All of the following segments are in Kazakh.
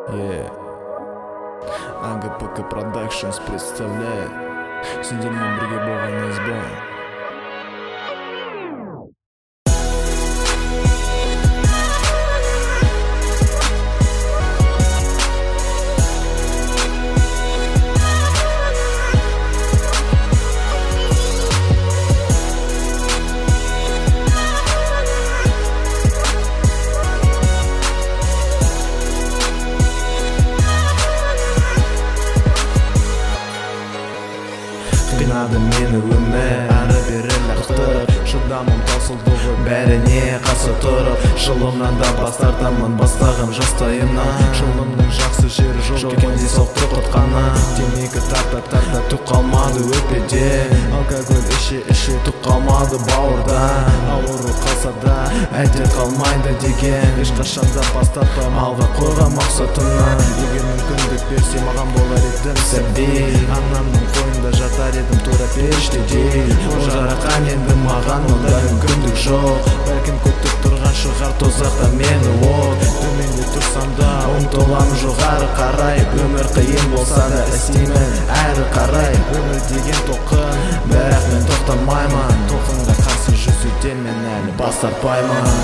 АГПК Productions представляет сендермен бірге болғаныңыз ба? Қинады мені өмір, әрі-бері лақтырып, шыдамым таусылдығы бәріне қарсы тұрып, жылымнан да бас тартамын бастағым жастайымнан. Жылымның жақсы жері жоқ екенде соқты құртқаны, темекі тартап түк қалмады өкпеде, алкоголь іші түк қалмады бауырда. Ауыру қалса да әдет қалмайды деген, ешқашанда бас тартпаймын алға қойған мақсатымнан. Егер мүмкіндік берсе маған болар едім сәби, анамның қойнында жатар едім тура періштедей. Ол жаратқан енді маған ондай мүмкіндік жоқ, бәлкім күтіп тұрған шығар тозақта мені ол. Төменде тұрсам да ұмтыламын жоғары қарай, өмір қиын болса да істеймін әрі қарай. Өмір деген толқын, бірақ мен тоқтамаймын, толқынға қарсы жүзуден мен әлі бас тартпаймын.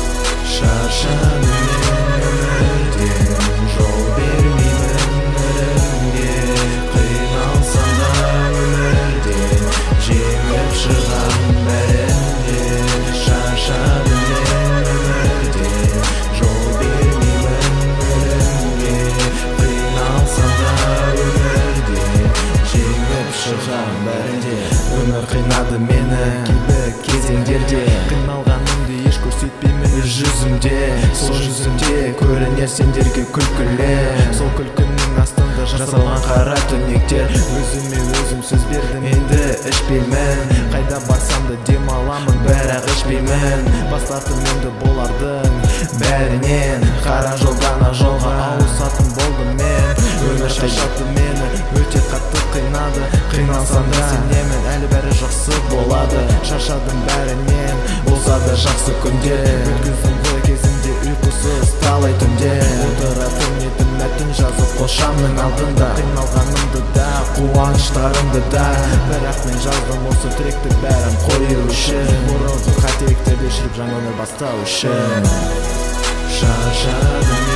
Шаршадым мен өмірден, жол бермеймін өлімге, қиналсам да өмірден жеңіп шығам бәрінде. Шаршадым мен өмірден, жол бермеймін өлімге, қиналсам да өмірден жеңіп шығам бәрінде. Өмір қинады мені кейбір кезеңдерде, қиналғанымды еш көрсетпеймін өз жүзімде. Сол жүзімде көрінер сендерге күлкілі, сол күлкінің астында жасалған қара түнектер. Өзіме өзім сөз бердім, енді ішпеймін, қайда барсам да демаламын, бірақ ішпеймін. Бас тартым енді болардың бәрінен, қара жолдан ақ жолға ауысатын болдым мен. Өмір шаршатты мені, өте қатты қинады, қиналсам да сенемін әлі бәрі жақсы болады. Шаршадым бәрінен, болса да жақсы күнде, өткіздім ғой кезімде ұйқысыз талай түнде. Отыратын едім мәтін жазып қошамның алдында, қиналғанымды да қуаныштарымды да, бірақ мен жаздым осы тректі бәрін қою үшін, бұрынғы қателіктерді өшіріп жаңа өмір бастау үшін. Шаршадым